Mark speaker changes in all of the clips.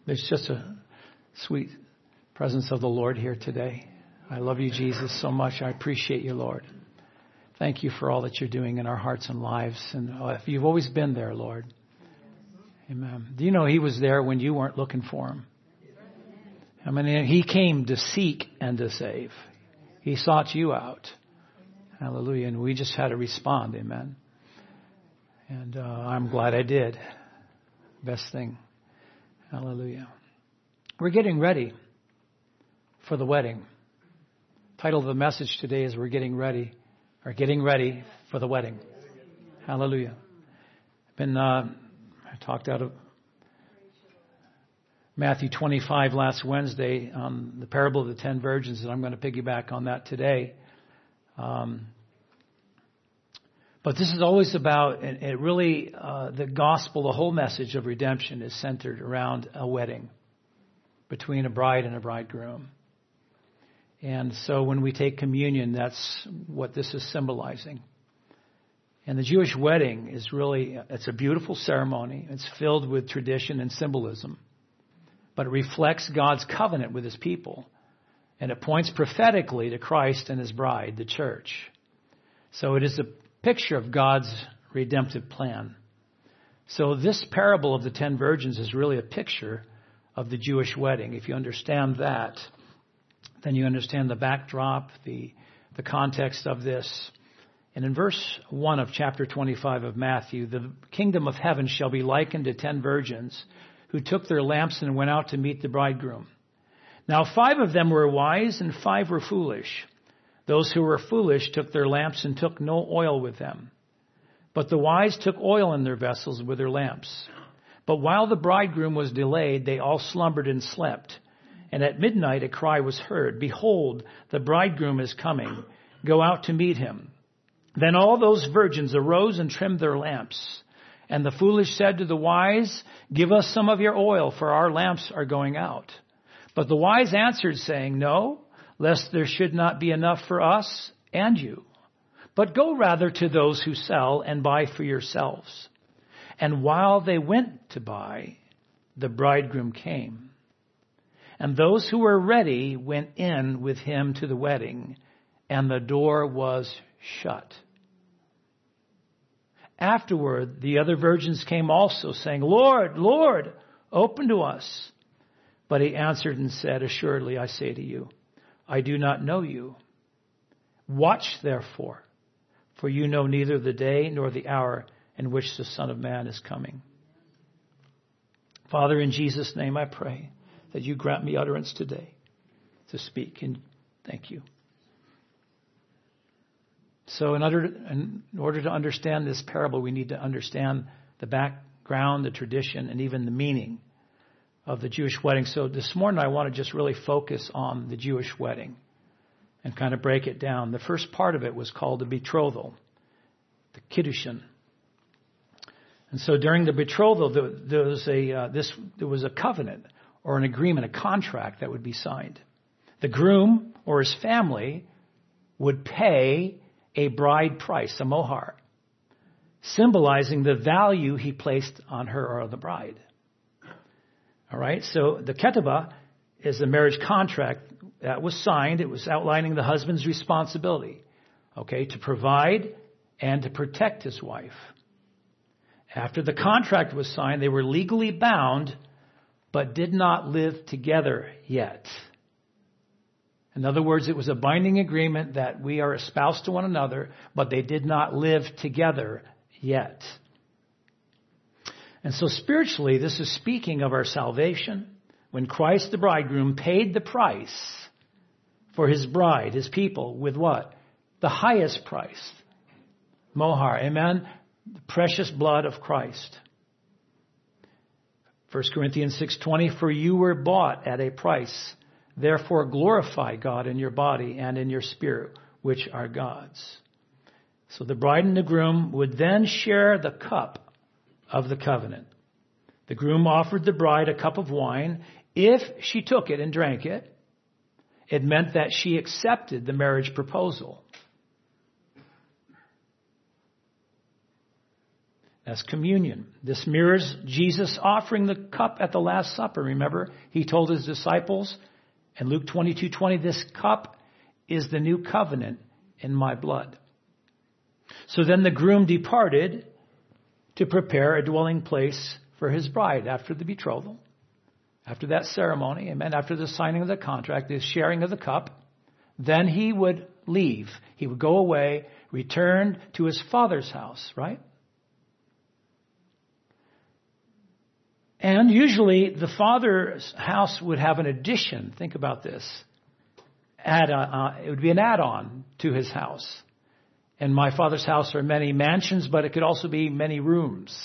Speaker 1: There's just a sweet presence of the Lord here today. I love you, Jesus, so much. I appreciate you, Lord. Thank you for all that you're doing in our hearts and lives. And you've always been there, Lord. Amen. Do you know he was there when you weren't looking for him? I mean, he came to seek and to save. He sought you out. Hallelujah. And we just had to respond. Amen. And I'm glad I did. Best thing. Hallelujah. We're getting ready for the wedding. Title of the message today is We're Getting Ready, or Getting Ready for the Wedding. Hallelujah. I talked out of Matthew 25 last Wednesday on the parable of the 10 virgins, and I'm going to piggyback on that today. But this is always about, it really, the gospel, the whole message of redemption is centered around a wedding between a bride and a bridegroom. And so when we take communion, that's what this is symbolizing. And the Jewish wedding is really, it's a beautiful ceremony. It's filled with tradition and symbolism. But it reflects God's covenant with his people. And it points prophetically to Christ and his bride, the church. So it is a picture of God's redemptive plan. So this parable of the 10 virgins is really a picture of the Jewish wedding. If you understand that, then you understand the backdrop, the context of this. And in verse 1 of chapter 25 of Matthew, the kingdom of heaven shall be likened to 10 virgins who took their lamps and went out to meet the bridegroom. Now 5 of them were wise and 5 were foolish. Those who were foolish took their lamps and took no oil with them. But the wise took oil in their vessels with their lamps. But while the bridegroom was delayed, they all slumbered and slept. And at midnight a cry was heard, Behold, the bridegroom is coming. Go out to meet him. Then all those virgins arose and trimmed their lamps. And the foolish said to the wise, Give us some of your oil, for our lamps are going out. But the wise answered, saying, No, lest there should not be enough for us and you. But go rather to those who sell and buy for yourselves. And while they went to buy, the bridegroom came. And those who were ready went in with him to the wedding, and the door was shut. Afterward, the other virgins came also, saying, Lord, Lord, open to us. But he answered and said, Assuredly, I say to you, I do not know you. Watch, therefore, for you know neither the day nor the hour in which the Son of Man is coming. Father, in Jesus' name I pray that you grant me utterance today to speak, and thank you. So in order to understand this parable, we need to understand the background, the tradition, and even the meaning of the Jewish wedding. So this morning I want to just really focus on the Jewish wedding and kind of break it down. The first part of it was called the betrothal, the kiddushin. And so during the betrothal, there was a covenant or an agreement, a contract that would be signed. The groom or his family would pay a bride price, a mohar, symbolizing the value he placed on her or the bride. All right, so the ketubah is the marriage contract that was signed. It was outlining the husband's responsibility, okay, to provide and to protect his wife. After the contract was signed, they were legally bound, but did not live together yet. In other words, it was a binding agreement that we are espoused to one another, but they did not live together yet. And so spiritually, this is speaking of our salvation when Christ the bridegroom paid the price for his bride, his people, with what? The highest price. Mohar, amen? The precious blood of Christ. 1 Corinthians 6:20, For you were bought at a price. Therefore glorify God in your body and in your spirit, which are God's. So the bride and the groom would then share the cup of the covenant. The groom offered the bride a cup of wine. If she took it and drank it, it meant that she accepted the marriage proposal. That's communion. This mirrors Jesus offering the cup at the Last Supper. Remember, he told his disciples in Luke 22:20, this cup is the new covenant in my blood. So then the groom departed to prepare a dwelling place for his bride after the betrothal, after that ceremony, amen, after the signing of the contract, the sharing of the cup. Then he would leave. He would go away, return to his father's house, right? And usually the father's house would have an addition. Think about this. It would be an add-on to his house. In my father's house are many mansions, but it could also be many rooms.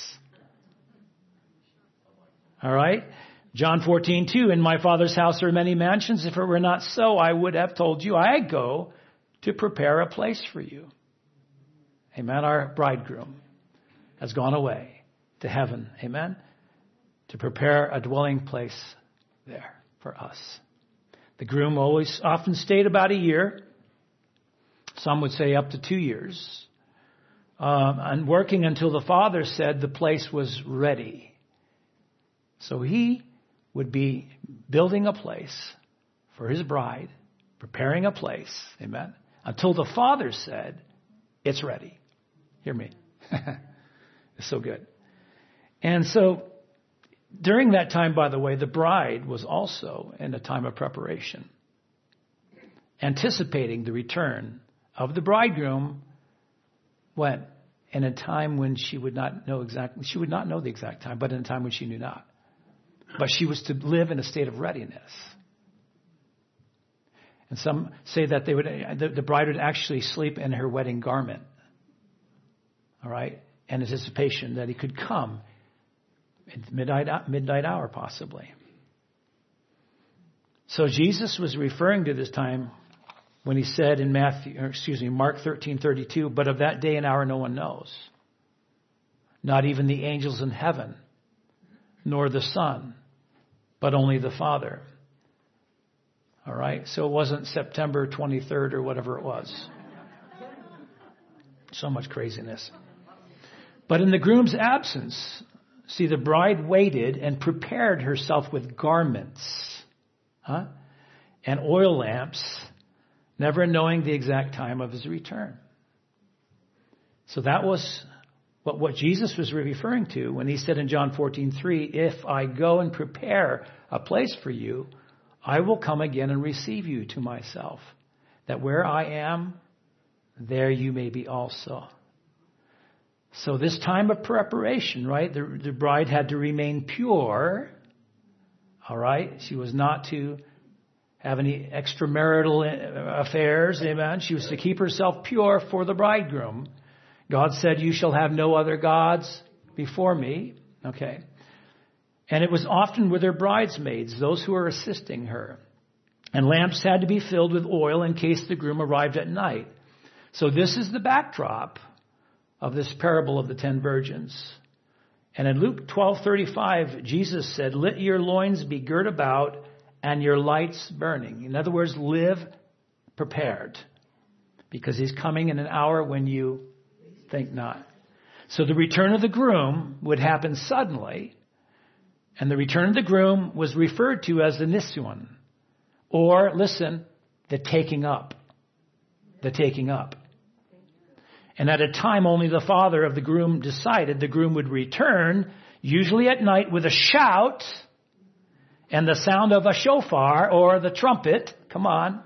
Speaker 1: All right? John 14:2, in my father's house are many mansions. If it were not so, I would have told you, I go to prepare a place for you. Amen. Our bridegroom has gone away to heaven. Amen. To prepare a dwelling place there for us. The groom often stayed about a year. Some would say up to 2 years. And working until the father said the place was ready. So he would be building a place for his bride, preparing a place, amen, until the father said, it's ready. Hear me. It's so good. And so during that time, by the way, the bride was also in a time of preparation, anticipating the return of the bridegroom when? In a time when she would not know the exact time, but in a time when she knew not. But she was to live in a state of readiness. And some say that the bride would actually sleep in her wedding garment. All right? In anticipation that he could come at midnight hour possibly. So Jesus was referring to this time when he said in Mark 13:32, but of that day and hour no one knows. Not even the angels in heaven, nor the Son, but only the Father. All right? So it wasn't September 23rd or whatever it was. So much craziness. But in the groom's absence, see, the bride waited and prepared herself with garments and oil lamps, never knowing the exact time of his return. So that was what Jesus was referring to when he said in John 14:3, if I go and prepare a place for you, I will come again and receive you to myself, that where I am, there you may be also. So this time of preparation, right, the bride had to remain pure, all right? She was not to have any extramarital affairs, amen? She was to keep herself pure for the bridegroom. God said, you shall have no other gods before me, okay? And it was often with her bridesmaids, those who were assisting her. And lamps had to be filled with oil in case the groom arrived at night. So this is the backdrop of this parable of the 10 virgins. And in Luke 12:35, Jesus said, let your loins be girt about and your lights burning. In other words, live prepared, because he's coming in an hour when you think not. So the return of the groom would happen suddenly, and the return of the groom was referred to as the Nisuon, or, listen, the taking up. The taking up. And at a time only the father of the groom decided the groom would return, usually at night, with a shout and the sound of a shofar or the trumpet. Come on.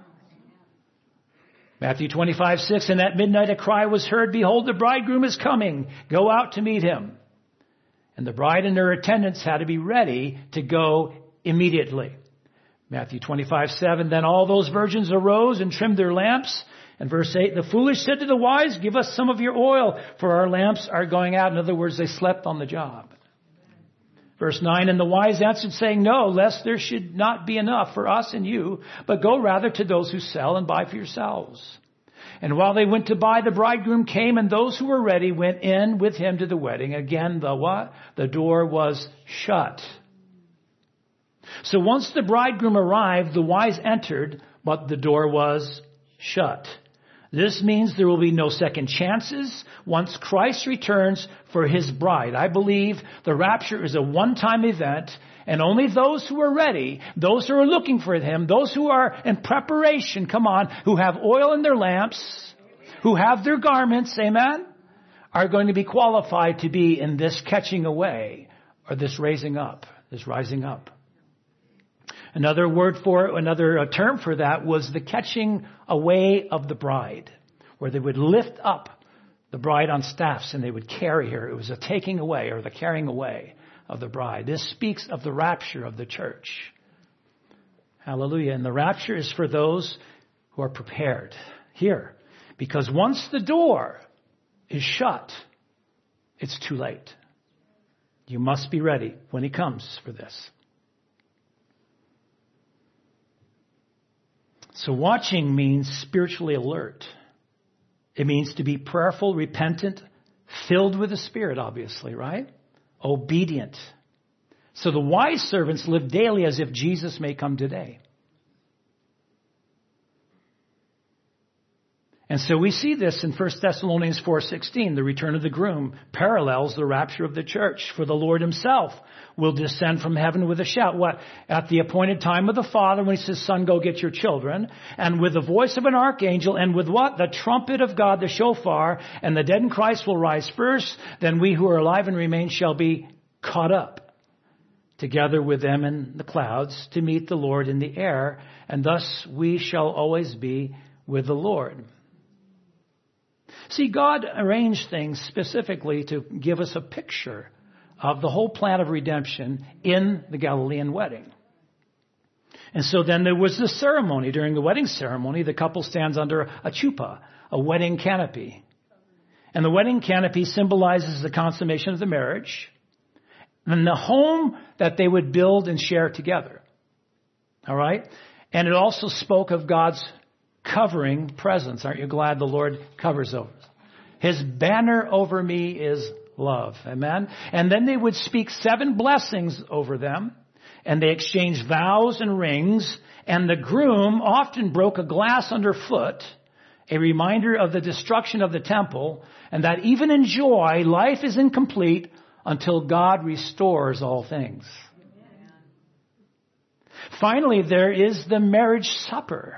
Speaker 1: Matthew 25:6, and at midnight a cry was heard, behold, the bridegroom is coming. Go out to meet him. And the bride and her attendants had to be ready to go immediately. Matthew 25:7, then all those virgins arose and trimmed their lamps. And verse 8, the foolish said to the wise, give us some of your oil, for our lamps are going out. In other words, they slept on the job. Verse 9, and the wise answered, saying, no, lest there should not be enough for us and you, but go rather to those who sell and buy for yourselves. And while they went to buy, the bridegroom came, and those who were ready went in with him to the wedding. Again, the what? The door was shut. So once the bridegroom arrived, the wise entered, but the door was shut. This means there will be no second chances once Christ returns for his bride. I believe the rapture is a one-time event, and only those who are ready, those who are looking for him, those who are in preparation, come on, who have oil in their lamps, who have their garments, amen, are going to be qualified to be in this catching away, or this raising up, this rising up. Another term for that was the catching away of the bride, where they would lift up the bride on staffs and they would carry her. It was a taking away or the carrying away of the bride. This speaks of the rapture of the church. Hallelujah. And the rapture is for those who are prepared here. Because once the door is shut, it's too late. You must be ready when he comes for this. So watching means spiritually alert. It means to be prayerful, repentant, filled with the Spirit, obviously, right? Obedient. So the wise servants live daily as if Jesus may come today. And so we see this in 1 Thessalonians 4:16. The return of the groom parallels the rapture of the church. For the Lord himself will descend from heaven with a shout. What? At the appointed time of the Father, when he says, Son, go get your children. And with the voice of an archangel. And with what? The trumpet of God, the shofar. And the dead in Christ will rise first. Then we who are alive and remain shall be caught up together with them in the clouds to meet the Lord in the air. And thus we shall always be with the Lord. See, God arranged things specifically to give us a picture of the whole plan of redemption in the Galilean wedding. And so then there was the ceremony. During the wedding ceremony, the couple stands under a chuppah, a wedding canopy. And the wedding canopy symbolizes the consummation of the marriage and the home that they would build and share together. All right? And it also spoke of God's covering presence. Aren't you glad the Lord covers over us? His banner over me is love. Amen. And then they would speak 7 blessings over them, and they exchanged vows and rings, and the groom often broke a glass underfoot, a reminder of the destruction of the temple, and that even in joy, life is incomplete until God restores all things. Finally, there is the marriage supper.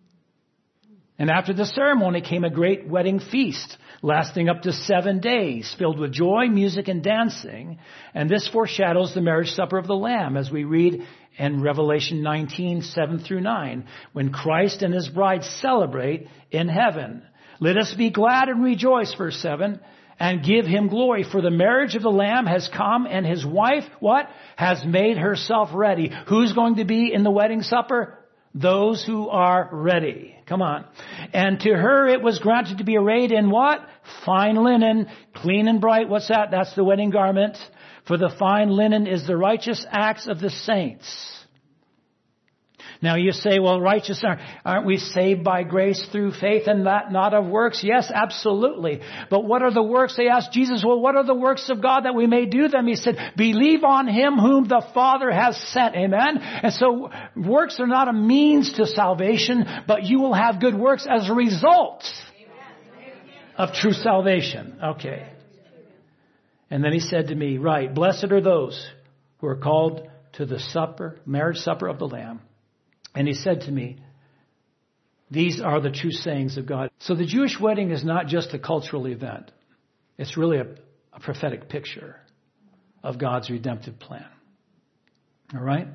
Speaker 1: And after the ceremony came a great wedding feast, lasting up to 7 days, filled with joy, music, and dancing. And this foreshadows the marriage supper of the Lamb, as we read in Revelation 19:7-9, when Christ and his bride celebrate in heaven. Let us be glad and rejoice, verse 7, and give him glory, for the marriage of the Lamb has come, and his wife, what? Has made herself ready. Who's going to be in the wedding supper? Those who are ready. Come on. And to her it was granted to be arrayed in what? Fine linen, clean and bright. What's that? That's the wedding garment. For the fine linen is the righteous acts of the saints. Now you say, well, righteous, aren't we saved by grace through faith and that not of works? Yes, absolutely. But what are the works? They asked Jesus, well, what are the works of God that we may do them? He said, believe on him whom the Father has sent. Amen. And so works are not a means to salvation, but you will have good works as a result of true salvation. Okay. And then he said to me, right, blessed are those who are called to the supper, marriage supper of the Lamb. And he said to me, these are the true sayings of God. So the Jewish wedding is not just a cultural event. It's really a prophetic picture of God's redemptive plan. All right?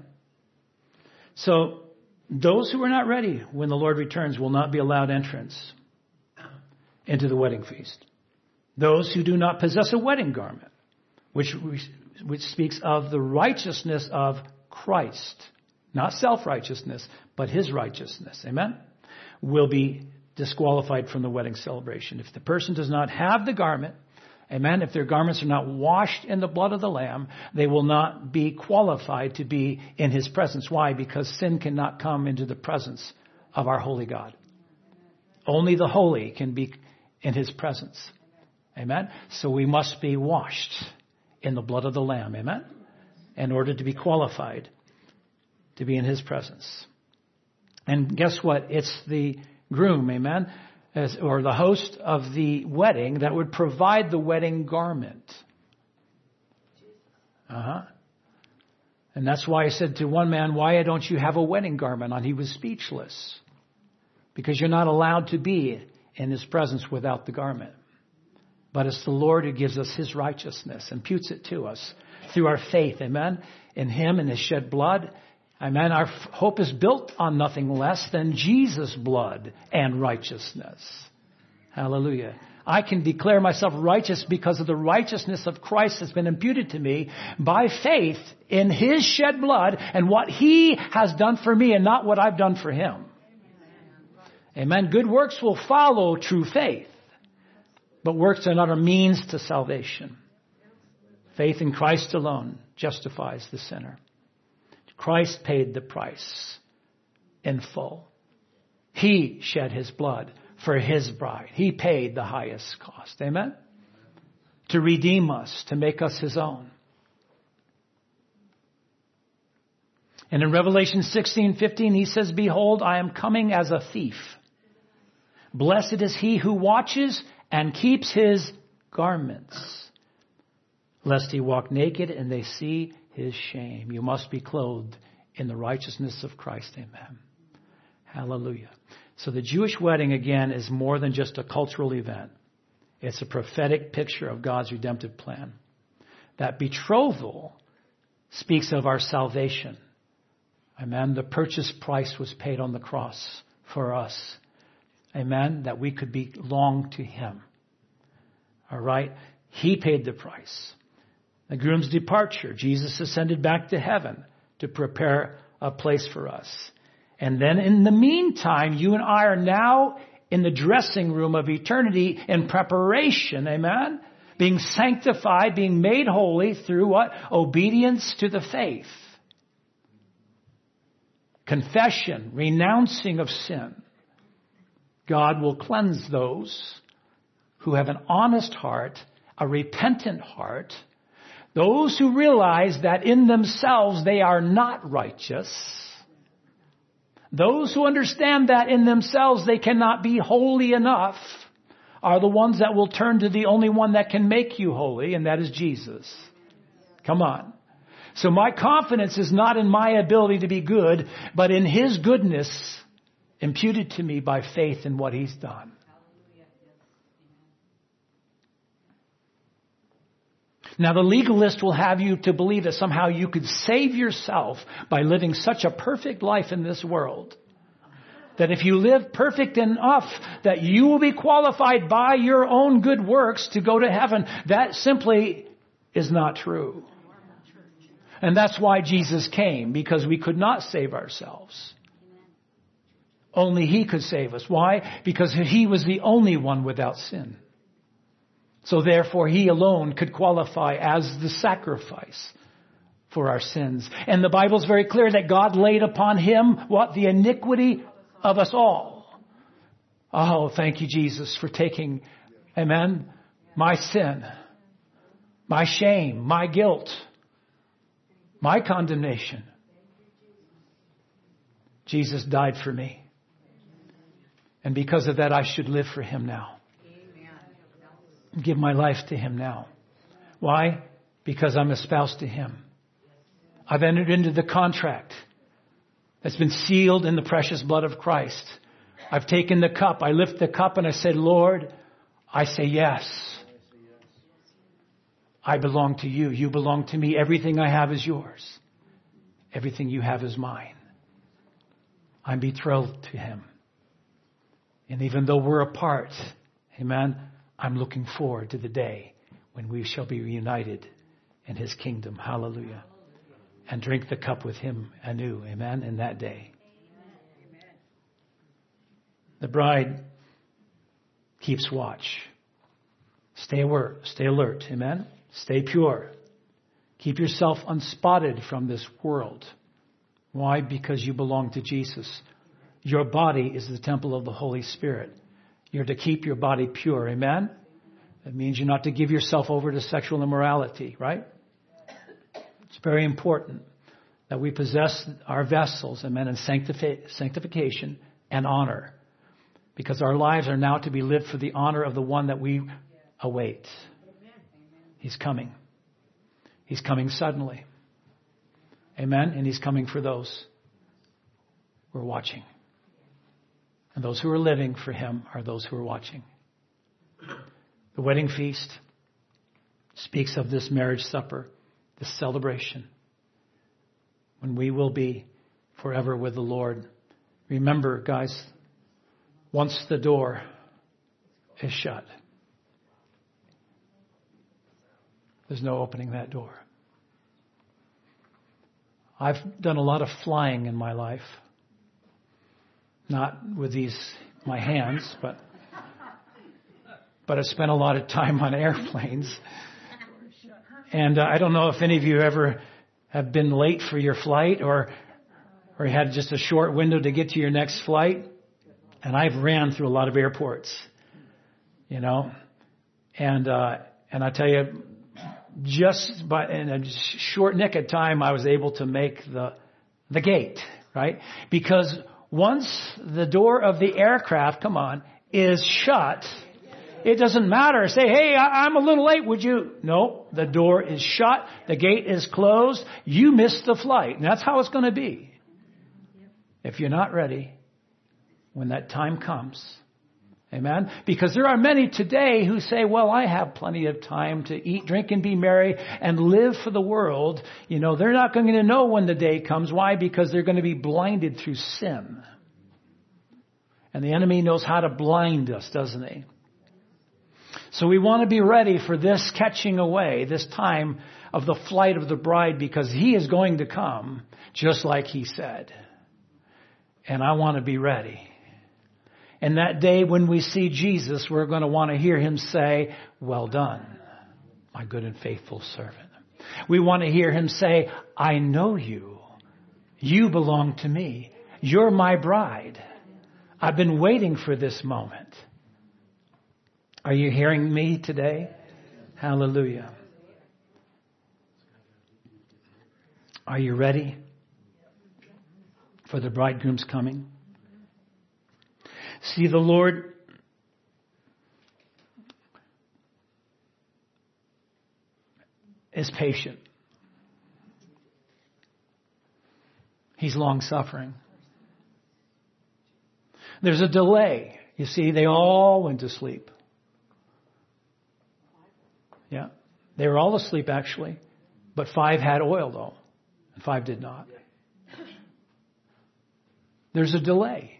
Speaker 1: So those who are not ready when the Lord returns will not be allowed entrance into the wedding feast. Those who do not possess a wedding garment, which speaks of the righteousness of Christ, not self-righteousness, but his righteousness. Amen? Will be disqualified from the wedding celebration. If the person does not have the garment, amen, if their garments are not washed in the blood of the Lamb, they will not be qualified to be in his presence. Why? Because sin cannot come into the presence of our holy God. Only the holy can be in his presence. Amen? So we must be washed in the blood of the Lamb. Amen? In order to be qualified to be in his presence. And guess what? It's the groom, amen, or the host of the wedding that would provide the wedding garment. And that's why I said to one man, why don't you have a wedding garment on? He was speechless. Because you're not allowed to be in his presence without the garment. But it's the Lord who gives us his righteousness, imputes it to us through our faith. Amen. In him and his shed blood. Amen. Our hope is built on nothing less than Jesus' blood and righteousness. Hallelujah. I can declare myself righteous because of the righteousness of Christ that's been imputed to me by faith in his shed blood and what he has done for me and not what I've done for him. Amen. Good works will follow true faith. But works are not a means to salvation. Faith in Christ alone justifies the sinner. Christ paid the price in full. He shed his blood for his bride. He paid the highest cost. Amen? To redeem us, to make us his own. And in Revelation 16:15, he says, behold, I am coming as a thief. Blessed is he who watches and keeps his garments, lest he walk naked and they see his shame. You must be clothed in the righteousness of Christ. Amen. Hallelujah. So the Jewish wedding, again, is more than just a cultural event. It's a prophetic picture of God's redemptive plan. That betrothal speaks of our salvation. Amen. The purchase price was paid on the cross for us. Amen. That we could belong to him. All right. He paid the price. The groom's departure. Jesus ascended back to heaven to prepare a place for us. And then in the meantime, you and I are now in the dressing room of eternity in preparation. Amen. Being sanctified, being made holy through what? Obedience to the faith. Confession, renouncing of sin. God will cleanse those who have an honest heart, a repentant heart, those who realize that in themselves they are not righteous, those who understand that in themselves they cannot be holy enough, are the ones that will turn to the only one that can make you holy, and that is Jesus. Come on. So my confidence is not in my ability to be good, but in his goodness imputed to me by faith in what he's done. Now the legalist will have you to believe that somehow you could save yourself by living such a perfect life in this world. That if you live perfect enough that you will be qualified by your own good works to go to heaven. That simply is not true. And that's why Jesus came, because we could not save ourselves. Only he could save us. Why? Because he was the only one without sin. So therefore he alone could qualify as the sacrifice for our sins. And the Bible's very clear that God laid upon him what? The iniquity of us all. Oh, thank you, Jesus, for taking, amen, my sin, my shame, my guilt, my condemnation. Jesus died for me. And because of that, I should live for him now. Give my life to him now. Why? Because I'm espoused to him. I've entered into the contract that's been sealed in the precious blood of Christ. I've taken the cup. I lift the cup and I say, Lord, I say yes. I belong to you. You belong to me. Everything I have is yours. Everything you have is mine. I'm betrothed to him. And even though we're apart, amen, I'm looking forward to the day when we shall be reunited in his kingdom. Hallelujah. And drink the cup with him anew. Amen. In that day. The bride keeps watch. Stay alert. Amen. Stay pure. Keep yourself unspotted from this world. Why? Because you belong to Jesus. Your body is the temple of the Holy Spirit. You're to keep your body pure. Amen? That means you're not to give yourself over to sexual immorality, right? It's very important that we possess our vessels, amen, in sanctification and honor. Because our lives are now to be lived for the honor of the one that we await. He's coming. He's coming suddenly. Amen? And He's coming for those who are watching. And those who are living for Him are those who are watching. The wedding feast speaks of this marriage supper, this celebration, when we will be forever with the Lord. Remember, guys, once the door is shut, there's no opening that door. I've done a lot of flying in my life. Not with my hands, but I spent a lot of time on airplanes. And I don't know if any of you ever have been late for your flight or you had just a short window to get to your next flight. And I've ran through a lot of airports, and I tell you, just in a short nick of time, I was able to make the gate, right? Because once the door of the aircraft, is shut, it doesn't matter. Say, hey, I'm a little late, would you? No, the door is shut. The gate is closed. You missed the flight. And that's how it's going to be. If you're not ready, when that time comes. Amen? Because there are many today who say, well, I have plenty of time to eat, drink, and be merry and live for the world. They're not going to know when the day comes. Why? Because they're going to be blinded through sin. And the enemy knows how to blind us, doesn't he? So we want to be ready for this catching away, this time of the flight of the bride, because He is going to come just like He said. And I want to be ready. And that day when we see Jesus, we're going to want to hear Him say, well done, my good and faithful servant. We want to hear Him say, I know you. You belong to me. You're my bride. I've been waiting for this moment. Are you hearing me today? Hallelujah. Are you ready for the bridegroom's coming? See, the Lord is patient. He's long-suffering. There's a delay. You see, they all went to sleep. Yeah. They were all asleep, actually. But 5 had oil, though. And 5 did not. There's a delay.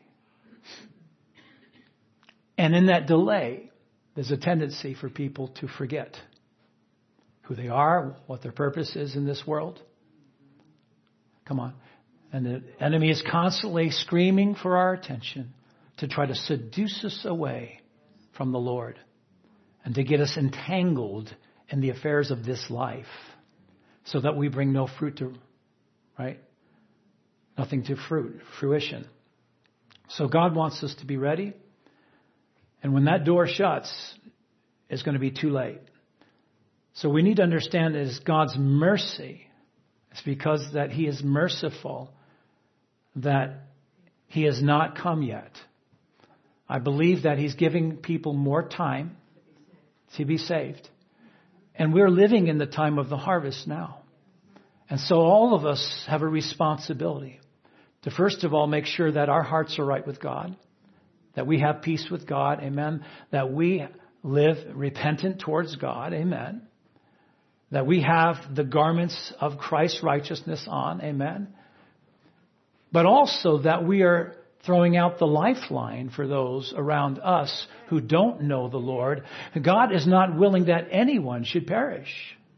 Speaker 1: And in that delay, there's a tendency for people to forget who they are, what their purpose is in this world. Come on. And the enemy is constantly screaming for our attention to try to seduce us away from the Lord and to get us entangled in the affairs of this life so that we bring no fruit to, right? Nothing to fruition. So God wants us to be ready. And when that door shuts, it's going to be too late. So we need to understand that it's God's mercy. It's because that He is merciful that He has not come yet. I believe that He's giving people more time to be saved. And we're living in the time of the harvest now. And so all of us have a responsibility to first of all make sure that our hearts are right with God. That we have peace with God, amen. That we live repentant towards God, amen. That we have the garments of Christ's righteousness on, amen. But also that we are throwing out the lifeline for those around us who don't know the Lord. God is not willing that anyone should perish.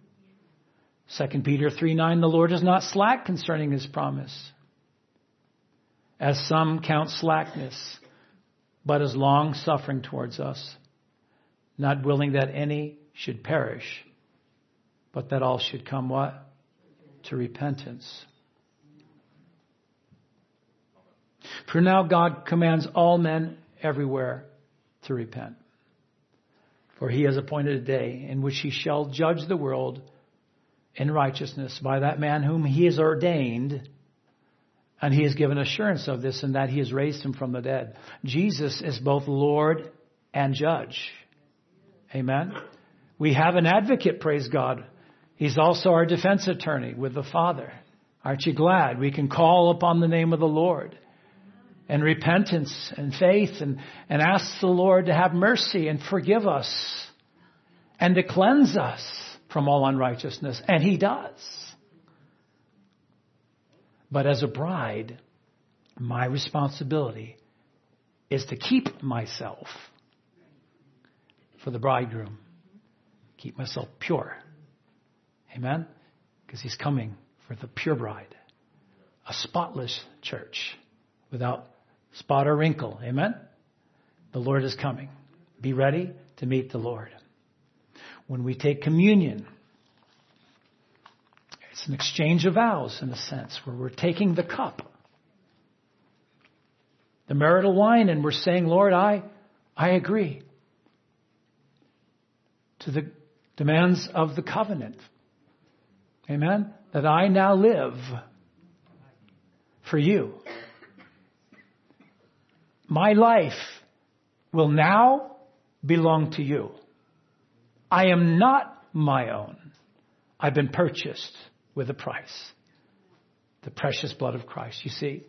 Speaker 1: 2 Peter 3:9, the Lord is not slack concerning His promise, as some count slackness, but is long-suffering towards us, not willing that any should perish, but that all should come what? To repentance. For now God commands all men everywhere to repent. For He has appointed a day in which He shall judge the world in righteousness by that man whom He has ordained, And he has given assurance of this in that he has raised him from the dead. Jesus is both Lord and Judge. Amen. We have an advocate, praise God. He's also our defense attorney with the Father. Aren't you glad? We can call upon the name of the Lord and repentance and faith and ask the Lord to have mercy and forgive us and to cleanse us from all unrighteousness. And he does. But as a bride, my responsibility is to keep myself for the bridegroom. Keep myself pure. Amen? Because he's coming for the pure bride. A spotless church without spot or wrinkle. Amen? The Lord is coming. Be ready to meet the Lord. When we take communion, it's an exchange of vows in a sense where we're taking the cup, the marital wine, and we're saying, Lord, I agree to the demands of the covenant. Amen? That I now live for you. My life will now belong to you. I am not my own. I've been purchased with a price. The precious blood of Christ. You see,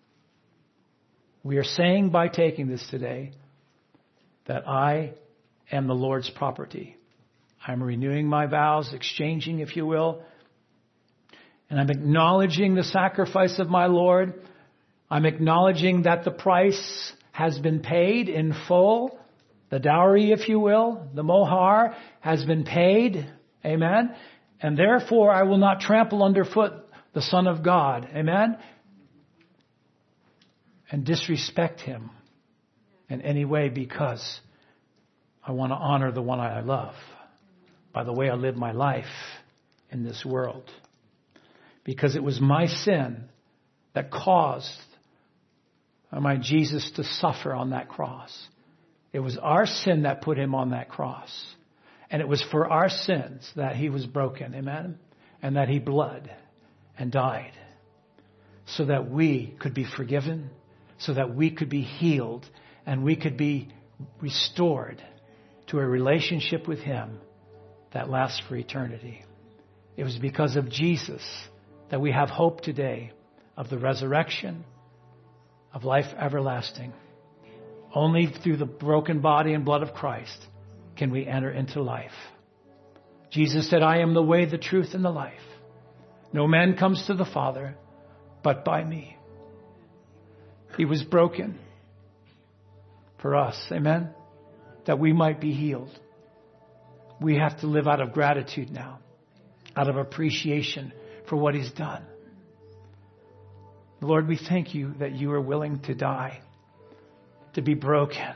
Speaker 1: we are saying by taking this today that I am the Lord's property. I'm renewing my vows, exchanging, if you will. And I'm acknowledging the sacrifice of my Lord. I'm acknowledging that the price has been paid in full. The dowry, if you will, the mohar, has been paid. Amen. And therefore, I will not trample underfoot the Son of God. Amen. And disrespect him in any way because I want to honor the one I love by the way I live my life in this world. Because it was my sin that caused my Jesus to suffer on that cross. It was our sin that put him on that cross. And it was for our sins that he was broken. Amen. And that he bled and died. So that we could be forgiven. So that we could be healed. And we could be restored to a relationship with him that lasts for eternity. It was because of Jesus that we have hope today of the resurrection, of life everlasting. Only through the broken body and blood of Christ can we enter into life. Jesus said, I am the way, the truth, and the life. No man comes to the Father but by me. He was broken for us, amen, that we might be healed. We have to live out of gratitude now, out of appreciation for what he's done. Lord, we thank you that you are willing to die, to be broken,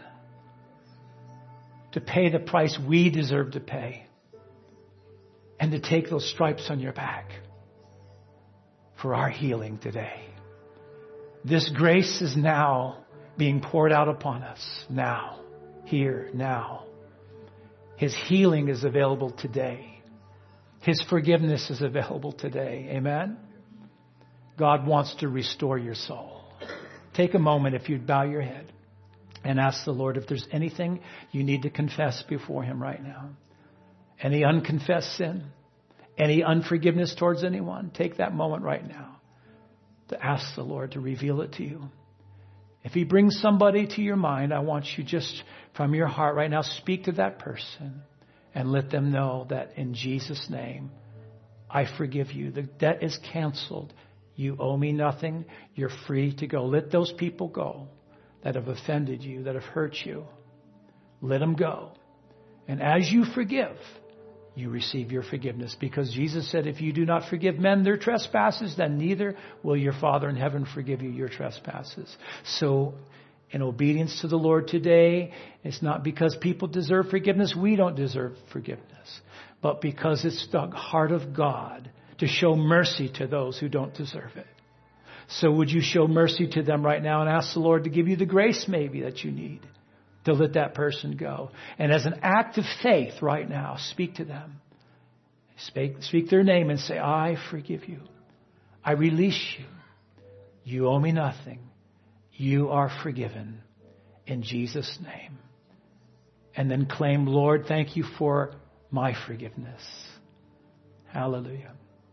Speaker 1: to pay the price we deserve to pay, and to take those stripes on your back for our healing today. This grace is now being poured out upon us now, here, now. His healing is available today. His forgiveness is available today. Amen? God wants to restore your soul. Take a moment if you'd bow your head and ask the Lord if there's anything you need to confess before him right now. Any unconfessed sin, any unforgiveness towards anyone, take that moment right now to ask the Lord to reveal it to you. If he brings somebody to your mind, I want you just from your heart right now, speak to that person and let them know that in Jesus' name, I forgive you. The debt is canceled. You owe me nothing. You're free to go. Let those people go that have offended you, that have hurt you. Let them go. And as you forgive, you receive your forgiveness. Because Jesus said, if you do not forgive men their trespasses, then neither will your Father in heaven forgive you your trespasses. So in obedience to the Lord today, it's not because people deserve forgiveness. We don't deserve forgiveness. But because it's the heart of God to show mercy to those who don't deserve it. So would you show mercy to them right now and ask the Lord to give you the grace maybe that you need to let that person go. And as an act of faith right now, speak to them. Speak their name and say, I forgive you. I release you. You owe me nothing. You are forgiven in Jesus' name. And then claim, Lord, thank you for my forgiveness. Hallelujah.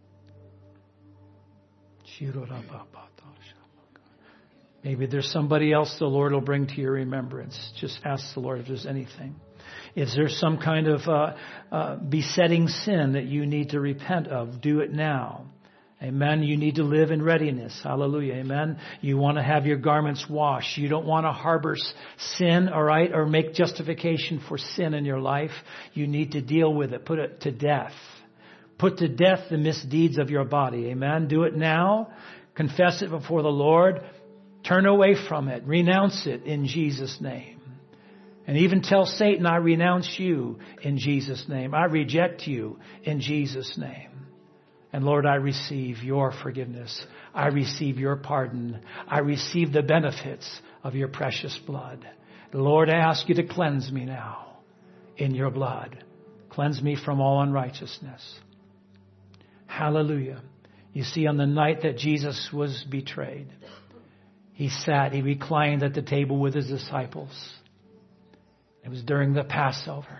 Speaker 1: Maybe there's somebody else the Lord will bring to your remembrance. Just ask the Lord if there's anything. Is there some kind of besetting sin that you need to repent of? Do it now. Amen. You need to live in readiness. Hallelujah. Amen. You want to have your garments washed. You don't want to harbor sin, all right, or make justification for sin in your life. You need to deal with it. Put it to death. Put to death the misdeeds of your body. Amen. Do it now. Confess it before the Lord. Turn away from it. Renounce it in Jesus' name. And even tell Satan, I renounce you in Jesus' name. I reject you in Jesus' name. And Lord, I receive your forgiveness. I receive your pardon. I receive the benefits of your precious blood. Lord, I ask you to cleanse me now in your blood. Cleanse me from all unrighteousness. Hallelujah. You see, on the night that Jesus was betrayed, he reclined at the table with his disciples. It was during the Passover.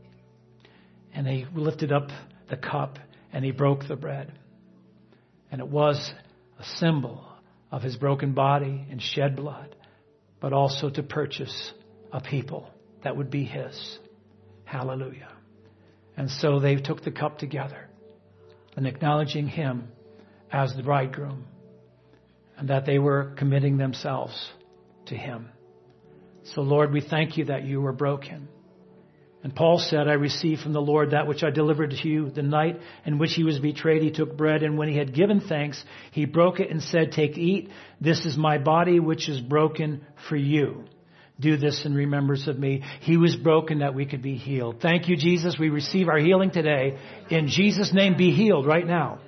Speaker 1: And they lifted up the cup and he broke the bread. And it was a symbol of his broken body and shed blood, but also to purchase a people that would be his. Hallelujah. And so they took the cup together and acknowledging him as the bridegroom and that they were committing themselves to him. So Lord, we thank you that you were broken. And Paul said, I received from the Lord that which I delivered to you the night in which he was betrayed. He took bread, and when he had given thanks, he broke it and said, take, eat. This is my body, which is broken for you. Do this in remembrance of me. He was broken that we could be healed. Thank you, Jesus. We receive our healing today. In Jesus' name, be healed right now.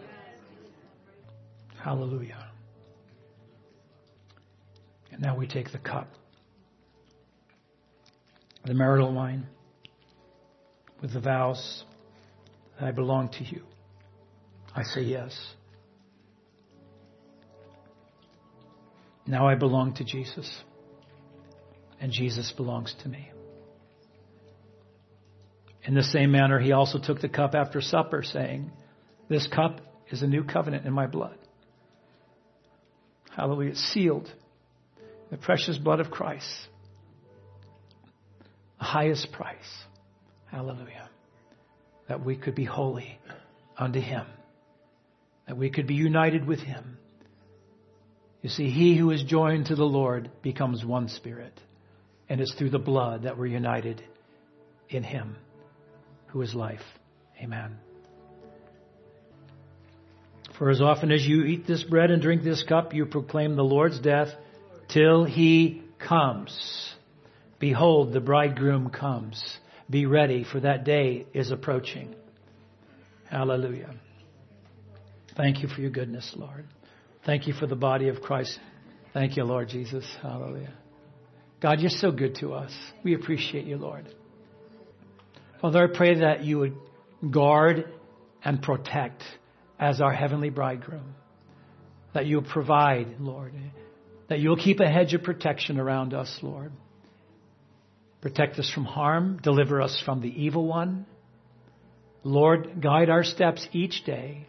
Speaker 1: Hallelujah. And now we take the cup, the marital wine, with the vows that I belong to you. I say yes. Now I belong to Jesus, and Jesus belongs to me. In the same manner, he also took the cup after supper, saying, this cup is a new covenant in my blood. Hallelujah. It's sealed. The precious blood of Christ. The highest price. Hallelujah. That we could be holy unto him. That we could be united with him. You see, he who is joined to the Lord becomes one spirit. And it's through the blood that we're united in him who is life. Amen. For as often as you eat this bread and drink this cup, you proclaim the Lord's death till he comes. Behold, the bridegroom comes. Be ready, for that day is approaching. Hallelujah. Thank you for your goodness, Lord. Thank you for the body of Christ. Thank you, Lord Jesus. Hallelujah. God, you're so good to us. We appreciate you, Lord. Father, I pray that you would guard and protect as our heavenly bridegroom. That you'll provide, Lord. That you'll keep a hedge of protection around us, Lord. Protect us from harm. Deliver us from the evil one. Lord, guide our steps each day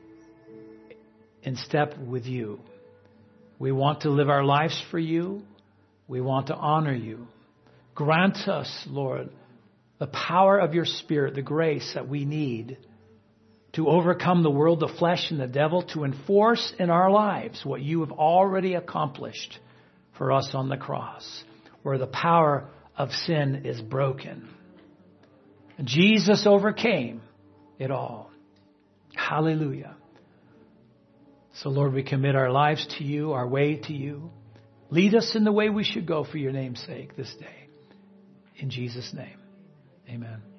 Speaker 1: in step with you. We want to live our lives for you. We want to honor you. Grant us, Lord, the power of your Spirit, the grace that we need to overcome the world, the flesh, and the devil, to enforce in our lives what you have already accomplished for us on the cross, where the power of sin is broken. Jesus overcame it all. Hallelujah. So, Lord, we commit our lives to you, our way to you. Lead us in the way we should go for your name's sake this day. In Jesus' name, amen.